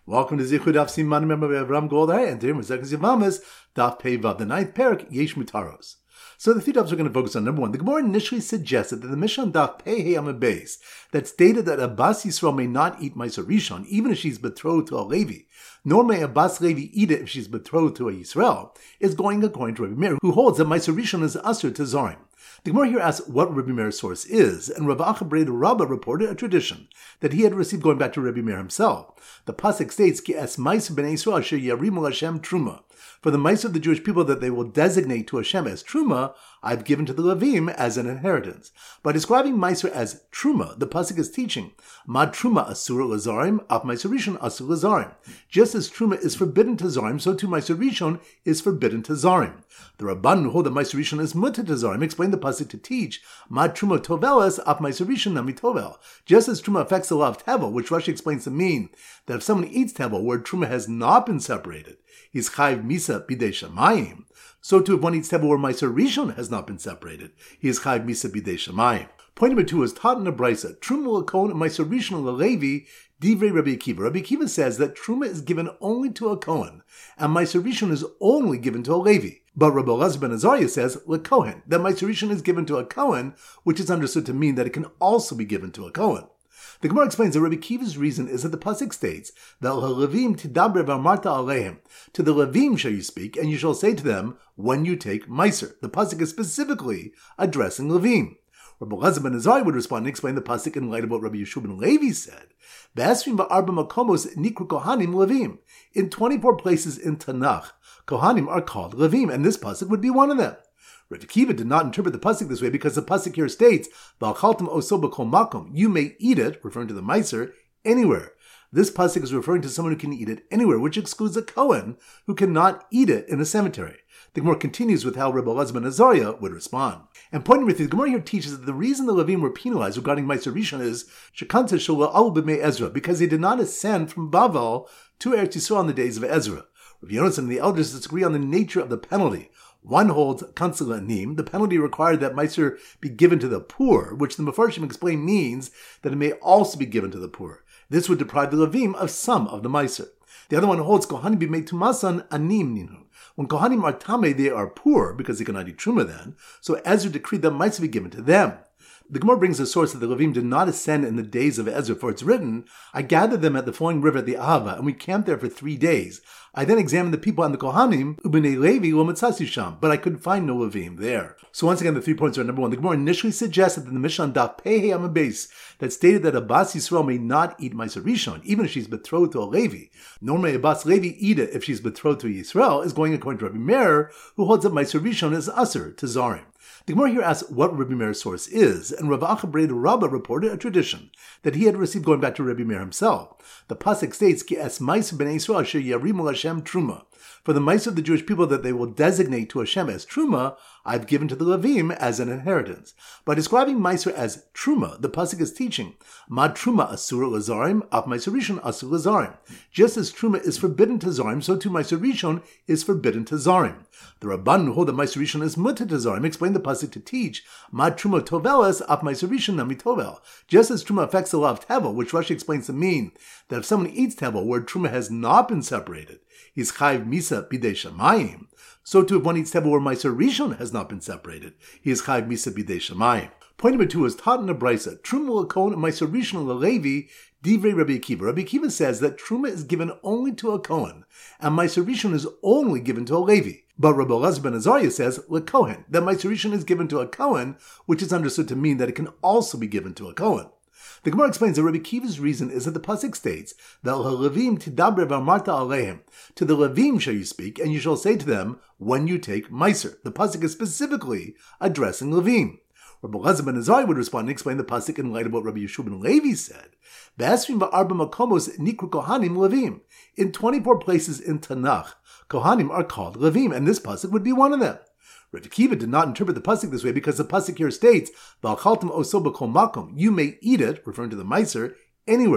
Welcome to Zichud Daf Siman. Remember, we have Ram Goldar and Tim Zekas Yavamas, Daf Pei Vav, the ninth parak, Yesh Mutaros. So the three dafs are going to focus on number one. The Gemara initially suggested that the Mishnah Daf Pei Hey Amud Beis that stated that a Bas Yisrael may not eat Meiser Rishon even if she's betrothed to a Levi, nor may a Bas Levi eat it if she's betrothed to a Yisrael, is going according to Rabbi Meir, who holds that Meiser Rishon is Asur to Zorim. The Gemara here asks what Rabbi Meir's source is, and Rav Acha Breda Rabbah reported a tradition that he had received going back to Rabbi Meir himself. The pasuk states, "Ki es ma'aser b'nei Yisrael asher yarimu Hashem truma." For the mice of the Jewish people that they will designate to Hashem as truma, I've given to the Levim as an inheritance. By describing Meiser as truma, the pasuk is teaching, "Mad truma asur lazarim, af Meiser Rishon asur lazarim." Just as truma is forbidden to zarim, so too Meiser Rishon is forbidden to zarim. The Rabban who hold that Meiser Rishon is mutter to zarim explained the pasuk to teach, "Mad truma tovelas, af Meiser Rishon nami tovel." Just as truma affects the law of tevel, which Rashi explains to mean that if someone eats tevel where truma has not been separated, he's chayv misa bidei shamayim. So too, if one eats tevel where Meiser Rishon has not been separated, he is chayv misa bidei shamayim. Point number two is taught in a brisa, Truma l'kohen and Meiser Rishon l'Levi, divrei Rabbi Akiva. Rabbi Akiva says that Truma is given only to a Kohen, and Meiser Rishon is only given to a Levi. But Rabbi Elazar ben Azariah says, l'Kohen, that Meiser Rishon is given to a Kohen, which is understood to mean that it can also be given to a Kohen. The Gemara explains that Rabbi Akiva's reason is that the pasuk states that Levim tidaber v'amarta aleim. To the Levim shall you speak, and you shall say to them when you take Meiser. The pasuk is specifically addressing Levim. Rabbi Elazar ben Azariah would respond and explain the pasuk in light of what Rabbi Yeshua ben Levi said. V'esrim ba'arba makomos nikru kohanim Levim. In 24 places in Tanakh, Kohanim are called Levim, and this pasuk would be one of them. Rav Akiva did not interpret the pasuk this way because the pasuk here states, "V'achaltem oso b'kol makom." You may eat it, referring to the Meiser, anywhere. This pasuk is referring to someone who can eat it anywhere, which excludes a Kohen who cannot eat it in a cemetery. The Gemara continues with how Rabbi Elazar ben Azariah would respond. And point number three, the Gemara here teaches that the reason the Levim were penalized regarding Meiser Rishon is Shekanta Shola Al B'mei Ezra, because they did not ascend from Bavel to Eretz Yisrael in the days of Ezra. Rav Yonasan and the elders disagree on the nature of the penalty. One holds kansel anim, the penalty required that Meiser be given to the poor, which the Mefarshim explain means that it may also be given to the poor. This would deprive the Levim of some of the Meiser. The other one holds Kohanim be made tumasan anim ninu. When Kohanim are tameh, they are poor because they cannot eat truma then. So Ezra decreed that Meiser be given to them. The Gemara brings a source that the Levim did not ascend in the days of Ezra, for it's written, "I gathered them at the flowing river at the Ahava, and we camped there for 3 days. I then examined the people and the Kohanim, Ubnei Levi lo matzasi sham, but I could find no Levim there." So once again, the 3 points are number one. The Gemara initially suggested that the Mishnah Daf Pei Hey Amud Beis that stated that a Bas Yisrael may not eat Meiser Rishon, even if she's betrothed to a Levi, nor may a Bas Levi eat it if she's betrothed to a Yisrael, is going according to Rabbi Meir, who holds that Meiser Rishon is Asur to Zarim. The Gemara here asks what Rabbi Meir's source is, and Rav Acha Breda Rabbah reported a tradition that he had received going back to Rabbi Meir himself. The pasuk states, "Ki es ma'aser b'nei Yisrael asher yarimu Hashem truma." For the mice of the Jewish people that they will designate to Hashem as truma, I've given to the Levim as an inheritance. By describing Meiser as truma, the pasuk is teaching, "Mad truma asur lazarim, af Meiser Rishon asur lazarim." Just as truma is forbidden to zarim, so too Meiser Rishon is forbidden to zarim. The Rabban who hold that Meiser Rishon is mutter to zarim explained the pasuk to teach, "Mad truma tovelas, af Meiser Rishon nami tovel." Just as truma affects the law of tevel, which Rashi explains to mean that if someone eats tevel where truma has not been separated, he's chayv misa bidei shamayim. So too, if one eats tevel where Meiser Rishon has not been separated, he is chayv misa bidei shamayim. Point number two is taught in a brisa, Truma l'kohen and Meiser Rishon l'Levi, divrei Rabbi Akiva. Rabbi Akiva says that Truma is given only to a Kohen, and Meiser Rishon is only given to a Levi. But Rabbi Elazar ben Azariah says, l'Kohen, that Meiser Rishon is given to a Kohen, which is understood to mean that it can also be given to a Kohen. The Gemara explains that Rabbi Akiva's reason is that the pasuk states that Levim tidaber v'amarta aleim. To the Levim shall you speak, and you shall say to them when you take Meiser. The pasuk is specifically addressing Levim. Rabbi Elazar ben Azariah would respond and explain the pasuk in light of what Rabbi Yeshua ben Levi said. V'esrim ba'arba makomos nikru kohanim Levim. In 24 places in Tanakh, Kohanim are called Levim, and this pasuk would be one of them. Rav Akiva did not interpret the pasuk this way because the pasuk here states, "V'achaltem oso b'kol makom." You may eat it, referring to the Meiser, anywhere.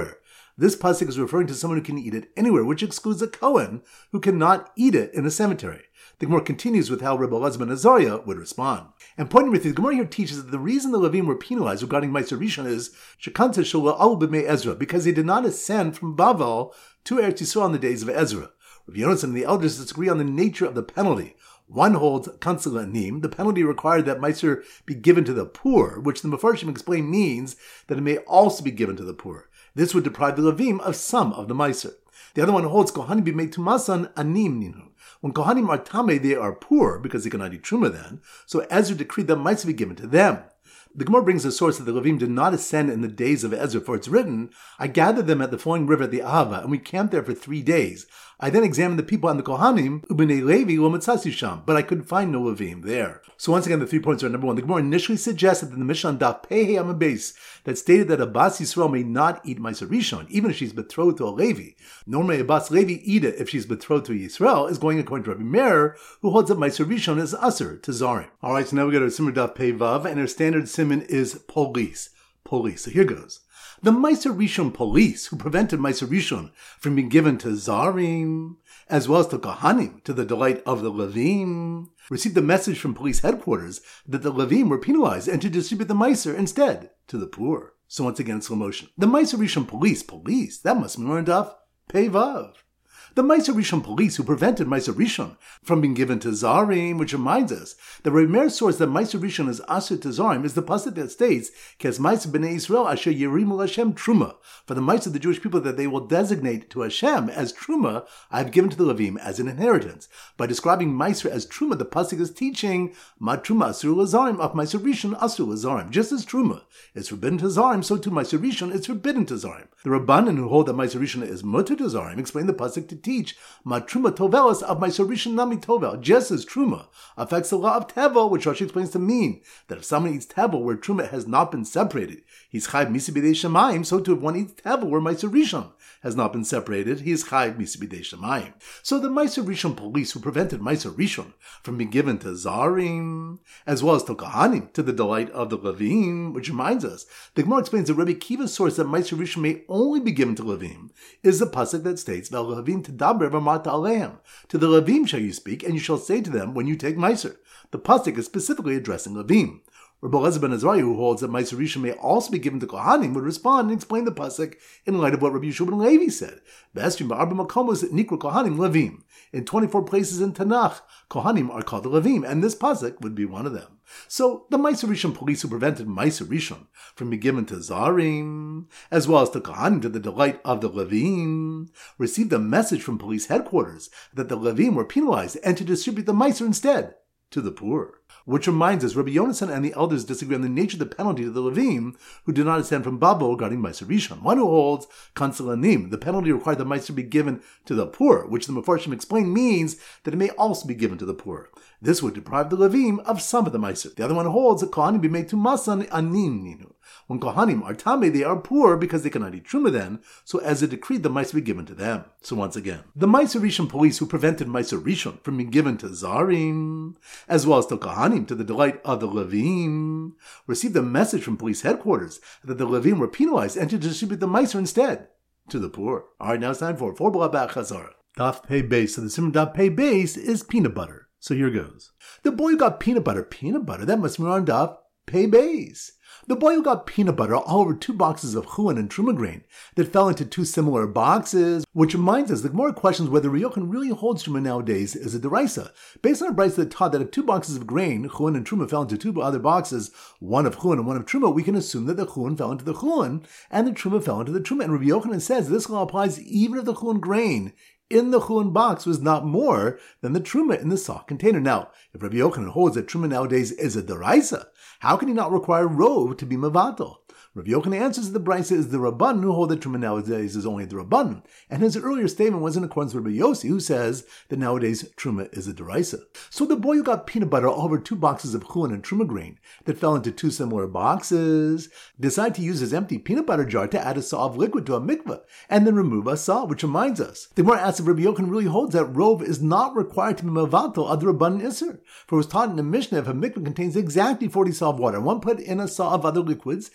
This pasuk is referring to someone who can eat it anywhere, which excludes a Kohen who cannot eat it in a cemetery. The Gemara continues with how Rebbe Elazar ben Azariah would respond. And pointing with the Gemara here teaches that the reason the Levim were penalized regarding Meiser Rishon is Shekanta Shelo Al B'mei Ezra, because they did not ascend from Bavel to Eretz Yisrael in the days of Ezra. Rav Yonasan and the elders disagree on the nature of the penalty. One holds Kansel Anim, the penalty required that Meiser be given to the poor, which the Mefarshim explain means that it may also be given to the poor. This would deprive the Levim of some of the Meiser. The other one holds Kohanim be made tumasan anim ninu. When Kohanim are tameh, they are poor because they cannot eat truma then. So Ezra decreed that Meiser be given to them. The Gemara brings a source that the Levim did not ascend in the days of Ezra, for it's written, I gathered them at the flowing river at the Ahava, and we camped there for 3 days. I then examined the people and the Kohanim, Ubnei Levi lo matzasi sham, but I could find no Levim there. So once again, the 3 points are: number one, the Gemara initially suggested that the Mishnah Daf Pei Hei Amud Beis that stated that a Bas Yisrael may not eat Meiser Rishon, even if she's betrothed to a Levi. Nor may a Bas Levi eat it if she's betrothed to Yisrael, is going according to Rabbi Meir, who holds that Meiser Rishon is Aser to Zarim. Alright, so now we go to Simon Daf Pei Vav, and our standard simon is police. So here goes. The Meiser Rishon police, who prevented Meiser Rishon from being given to Zarim, as well as to Kohanim, to the delight of the Levim, received a message from police headquarters that the Levim were penalized and to distribute the Meiser instead to the poor. So once again, slow motion. The Meiser Rishon police, that must be learned off Pei Vav. The Meiser Rishon police who prevented Meiser Rishon from being given to Zarim, which reminds us that Rabbi Meir's source that Meiser Rishon is Aser to Zarim is the pasuk that states, Kes Meiser B'nei Yisrael Asher Yerimu Hashem Truma. For the Meiser of the Jewish people that they will designate to Hashem as Truma, I have given to the Levim as an inheritance. By describing Meiser as Truma, the pasuk is teaching, Ma Truma Asur Lazarim of Meiser Rishon Asur Lazarim. Just as Truma is forbidden to Zarim, so too Meiser Rishon is forbidden to Zarim. The Rabbanan who hold that Meiser Rishon is mutter to Zarim explain the pasuk to teach Ma Truma Tovelas of Meiser Rishon Nami Tovel, just as Truma affects the law of Tevel, which Rashi explains to mean that if someone eats Tevel where Truma has not been separated, he's Chayv Misi B'dei Shemayim, so too if one eats Tevel where Meiser Rishon has not been separated, he is Chayv Misi B'dei Shemayim. So the Meiser Rishon police who prevented Meiser Rishon from being given to Zarim, as well as to Kohanim, to the delight of the Levim, which reminds us, the Gemara explains that Rabbi Kiva's source that Meiser Rishon may only be given to Levim is the pasuk that states, Vel Levim Tedaber V'Marta Aleim. To the Levim shall you speak, and you shall say to them when you take Meiser. The pasuk is specifically addressing Levim. Rabbi Elazar ben Azariah, who holds that Meiser Rishon may also be given to Kohanim, would respond and explain the pasuk in light of what Rabbi Yeshua ben Levi said. V'estrim ba'arba makomos nikra Kohanim Levim. In 24 places in Tanakh, Kohanim are called the Levim, and this pasuk would be one of them. So the Meiser Rishon police who prevented Meiser Rishon from being given to Zarim, as well as to Kohanim to the delight of the Levim, received a message from police headquarters that the Levim were penalized and to distribute the Meiser instead to the poor. Which reminds us, Rabbi Yonasan and the elders disagree on the nature of the penalty to the Levim who did not ascend from Babel regarding Meiser Rishon. One who holds Kansel Anim, the penalty required that Meiser be given to the poor, which the Mefarshim explain means that it may also be given to the poor. This would deprive the Levim of some of the Meiser. The other one holds that Kohanim be made to Masan Anim Ninu. When Kohanim are Tameh, they are poor because they cannot eat Truma then, so as a decree the Meiser be given to them. So once again, the Meiser Rishon police who prevented Meiser Rishon from being given to Zarim, as well as to Kohanim to the delight of the Levim, received a message from police headquarters that the Levim were penalized and to distribute the Meiser instead to the poor. Alright, now it's time for B'la Chazara. Daf Pei Beis. So the simon Daf Pei Beis is peanut butter. So here goes. The boy who got peanut butter, that must be on Daf Pei Beis. The boy who got peanut butter all over 2 boxes of chulin and truma grain that fell into 2 similar boxes, which reminds us the Gemara questions whether Reb Yochanan really holds truma nowadays as a deraisa, based on a brayso that taught that if 2 boxes of grain, chulin and truma, fell into 2 other boxes, one of chulin and one of truma, we can assume that the chulin fell into the chulin and the truma fell into the truma. And Reb Yochanan says this law applies even if the chulin grain in the chulin box was not more than the truma in the sock container. Now, if Rabbi Yochanan holds that truma nowadays is a deraisa, how can he not require rov to be mevatel? Rabbi Yochanan answers that the brayso is the Rabban who hold that truma nowadays is only the Rabban, and his earlier statement was in accordance with Rabbi Yossi, who says that nowadays truma is a deraisa. So the boy who got peanut butter all over 2 boxes of chulin and truma grain that fell into 2 similar boxes decided to use his empty peanut butter jar to add a saw of liquid to a mikveh and then remove a saw, which reminds us. The Gemara asks if Rabbi Yochanan really holds that rov is not required to be mevatel ad Rabban Isser, for it was taught in the Mishnah if a mikveh contains exactly 40 saw of water, and one put in a saw of other liquids and then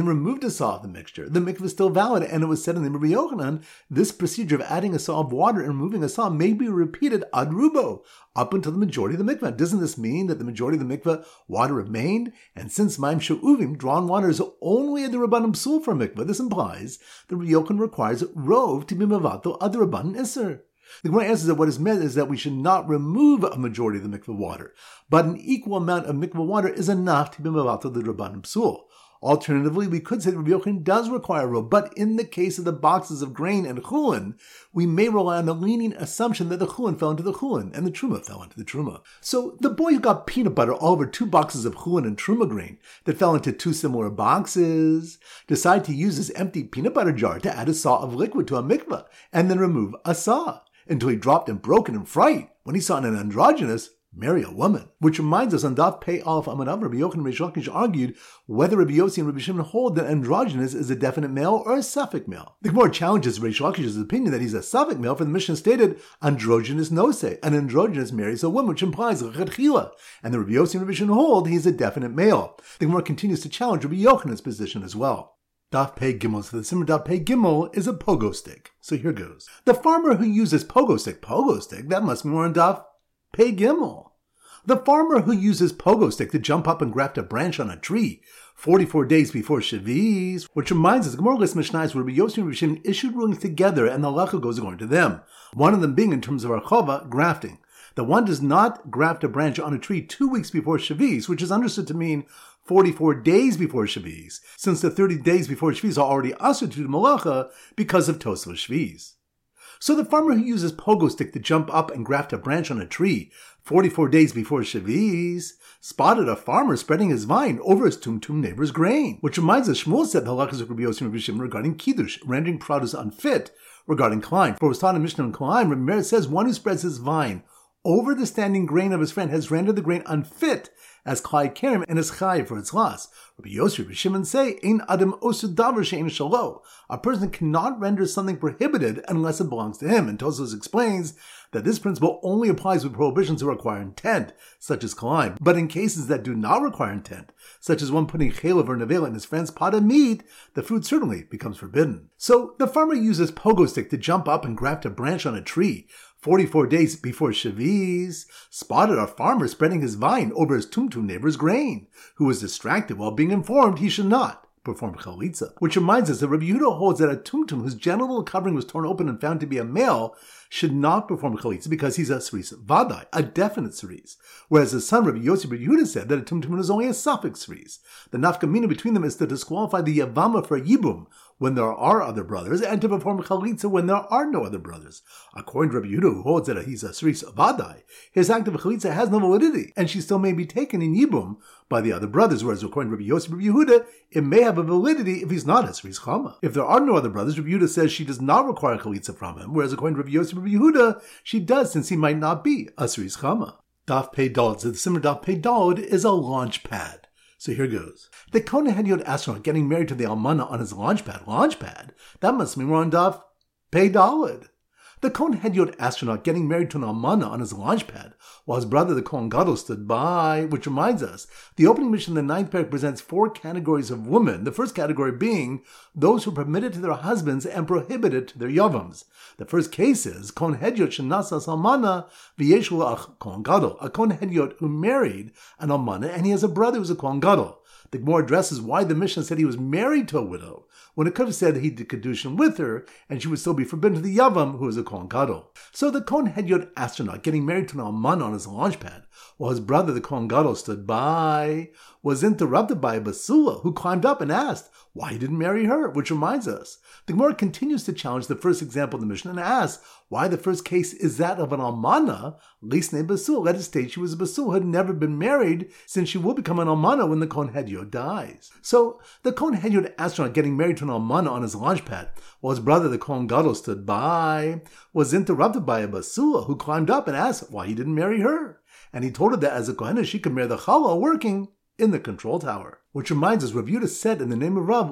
removed a saw of the mixture, the mikveh is still valid, and it was said in the Rabbi Yochanan, this procedure of adding a saw of water and removing a saw may be repeated ad rubo, up until the majority of the mikveh. Doesn't this mean that the majority of the mikveh water remained? And since Maim She'uvim, drawn water, is only a D'Rabbanan psul for mikveh, this implies the Rabbi Yochanan requires rov to be mevatel ad D'Rabbanan iser. The Gemara answers that what is meant is that we should not remove a majority of the mikveh water, but an equal amount of mikveh water is enough to be mevatel the D'Rabbanan psul. Alternatively, we could say that Rabbi Yochanan does require a rov, but in the case of the boxes of grain and chulin, we may rely on the leaning assumption that the chulin fell into the chulin and the truma fell into the truma. So the boy who got peanut butter all over 2 boxes of chulin and truma grain that fell into 2 similar boxes decided to use his empty peanut butter jar to add a saw of liquid to a mikveh and then remove a saw, until he dropped and broken in fright when he saw an androgynous marry a woman. Which reminds us, on Daf Pei Aleph Amanav, Rabbi Yochanan and Reish Lakish argued whether Rabbi Yossi and Rabbi Shimon hold that androgynous is a definite male or a suffix male. The Gemara challenges Reish Lakish's opinion that he's a suffix male, for the Mishnah stated androgynous nose, an androgynous marries a woman, which implies lechatchila, and the Rabbi Yossi and Rabbi Shimon hold he's a definite male. The Gemara continues to challenge Rabbi Yochanan's position as well. Daf Pei Gimel. So the Simmer Daf Pei Gimel is a pogo stick. So here goes. The farmer who uses pogo stick, that must be more on Daf Pei Gimel. The farmer who uses pogo stick to jump up and graft a branch on a tree 44 days before Shavuos, which reminds us, Gemara lists Mishnayos where Rabbi Yossi and Rabbi Shimon issued rulings together, and the halacha goes according to them. One of them being, in terms of our chova, grafting. The one does not graft a branch on a tree 2 weeks before Shavuos, which is understood to mean 44 days before Shavuos, since the 30 days before Shavuos are already ushered to the malacha because of Tosfos Shavuos. So the farmer who uses pogo stick to jump up and graft a branch on a tree 44 days before Shavuos spotted a farmer spreading his vine over his tumtum neighbor's grain. Which reminds us, Shmuel said the halachas of Rabbi Yossi and Rabbi Shimon regarding kiddush, rendering produce unfit, regarding Klein. For it was taught in Mishnah and Klein, Rabbi Meir says one who spreads his vine over the standing grain of his friend has rendered the grain unfit as Klai Kerem and is chayiv for its loss. Rabbi Yossi and Rabbi Shimon say, Ein adam osud davar she'ein shalo. A person cannot render something prohibited unless it belongs to him. And Tosfos explains that this principle only applies with prohibitions that require intent, such as Kalim. But in cases that do not require intent, such as one putting chelav or nevela in his friend's pot of meat, the fruit certainly becomes forbidden. So the farmer uses pogo stick to jump up and graft a branch on a tree 44 days before Shavuos, spotted a farmer spreading his vine over his tumtum neighbor's grain, who was distracted while being informed he should not perform chalitza. Which reminds us that Rabbi Yehuda holds that a tumtum whose genital covering was torn open and found to be a male should not perform chalitza because he's a sris vadai, a definite sris. Whereas his son Rabbi Yossi Rabbi Yehuda said that a tumtum is only a suffix sris. The nafkamina between them is to disqualify the yavama for yibum when there are other brothers, and to perform chalitza when there are no other brothers. According to Rabbi Yehuda, who holds that he's a sris vadai, his act of chalitza has no validity, and she still may be taken in yibum by the other brothers, whereas according to Rabbi Yossi Rabbi Yehuda, it may have a validity if he's not a sris chama. If there are no other brothers, Rabbi Yehuda says she does not require chalitza from him, whereas according to Rabbi Yossi Rabbi Yehuda, she does, since he might not be a sris chama. Daf Pei Daled. So the Simmer Daf Pei Daled is a launch pad. So here goes. The Kohen Hedyot astronaut getting married to the Almana on his launch pad. Launch pad? That must mean we're on Daf Pei Daled. The Kohen Hedyot astronaut getting married to an Almana on his launch pad, while his brother the Kohen Gadol stood by, which reminds us, the opening mission in the 9th parak presents 4 categories of women, the first category being those who are permitted to their husbands and prohibited to their yavams. The first case is Kohen Hedyot shenasas Almana v'yesh ach Kohen Gadol, a Kohen Hedyot who married an Almana and he has a brother who's a Kohen Gadol. The Gemara addresses why the Mishnah said he was married to a widow, when it could have said he did Kedushin with her, and she would still be forbidden to the Yavam, who is a Kohen Gadol. So the Kohen Hedyot astronaut getting married to an Almana on his launch pad, while his brother the Kohen Gadol stood by, was interrupted by a Basula, who climbed up and asked why he didn't marry her, which reminds us, the Gemara continues to challenge the first example of the Mishnah and asks why the first case is that of an Almana, Lisnei Basul. Let us state she was a Basul who had never been married, since she will become an Almana when the Kohen Hedyot dies. So the Kohen Hedyot astronaut getting married to an Almana on his launch pad, while his brother the Kohen Gadol stood by, was interrupted by a Basula who climbed up and asked why he didn't marry her. And he told her that as a Kohen she could marry the Chala working in the control tower. Which reminds us, Rav Yehuda said in the name of Rav,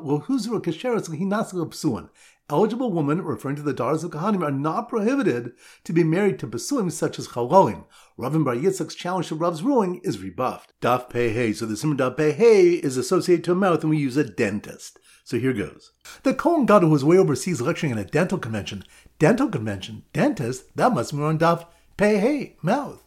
eligible women, referring to the daughters of Kohanim, are not prohibited to be married to Basuim such as Chaloim. Rav and Bar Yitzchak's challenge to Rav's ruling is rebuffed. Daf Pei Hey. So the Simon Daf Pei Hey is associated to a mouth, and we use a dentist. So here goes. The Kohen Gadol who was way overseas lecturing at a dental convention, dentist, that must be on Daf Pei Hey, mouth.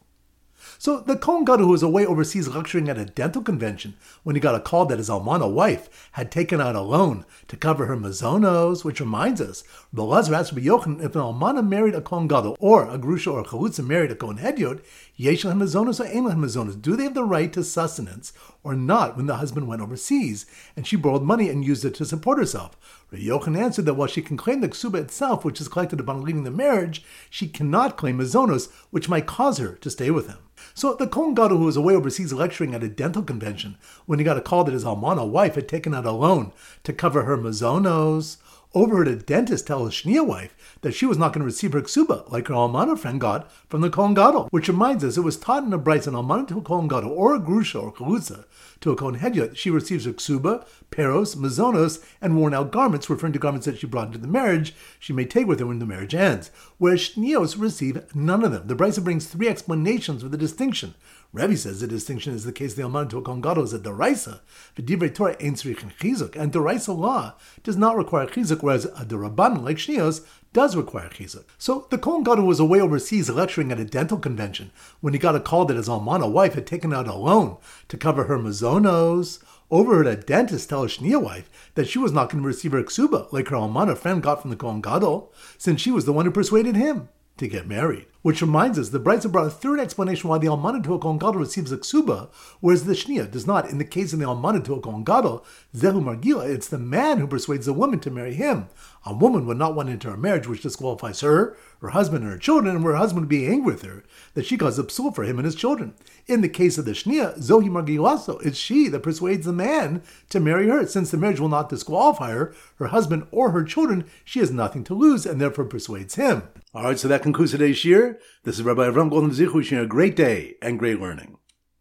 So the Kohen Gadol who was away overseas lecturing at a dental convention when he got a call that his almana wife had taken out a loan to cover her mazonos, which reminds us, Belazar asked Rabbi Yochanan if an almana married a Kohen Gadol or a grusha or a chalutza married a Kohen Hedyot, yesh lahem mazonos or ein lahem mazonos, do they have the right to sustenance or not when the husband went overseas and she borrowed money and used it to support herself? Rabbi Yochanan answered that while she can claim the ksuba itself, which is collected upon leaving the marriage, she cannot claim mazonos, which might cause her to stay with him. So the Kohen Gadol who was away overseas lecturing at a dental convention when he got a call that his almana wife had taken out a loan to cover her mazonos, overheard a dentist tell his shnia wife that she was not going to receive her ksuba like her almana friend got from the Kohen Gadol, which reminds us it was taught in a brayz an almana to a Kohen Gadol or a grusha or chalutza to a Kohen Hedyot, she receives her ksuba, peros, mazonos, and worn out garments, referring to garments that she brought into the marriage she may take with her when the marriage ends, whereas shnios receive none of them. The brayz brings three explanations for the distinction. Rebbe says the distinction is the case of the almana to a Kohen Gadol is a deraisa, v'divrei Torah ein tzrichin chizuk, and deraisa law does not require chizuk, whereas a derabanan like shnios does require chizuk. So the Kohen Gadol was away overseas lecturing at a dental convention when he got a call that his almana wife had taken out a loan to cover her mazonos, overheard a dentist tell a shnia wife that she was not going to receive her ksuba like her almana friend got from the Kohen Gadol, since she was the one who persuaded him to get married. Which reminds us, the brayz brought a third explanation why the almana to a Kohen Gadol receives a ksuba, whereas the shnia does not. In the case of the almana to a Kohen Gadol, zehu margila, it's the man who persuades the woman to marry him. A woman would not want to enter a marriage which disqualifies her husband, and her children, and where her husband would be angry with her that she caused a psul for him and his children. In the case of the shnia, zohi margilaso, it's she that persuades the man to marry her. Since the marriage will not disqualify her husband, or her children, she has nothing to lose and therefore persuades him. All right, so that concludes today's shir. This is Rabbi Avram Golden Zichu wishing you a great day and great learning.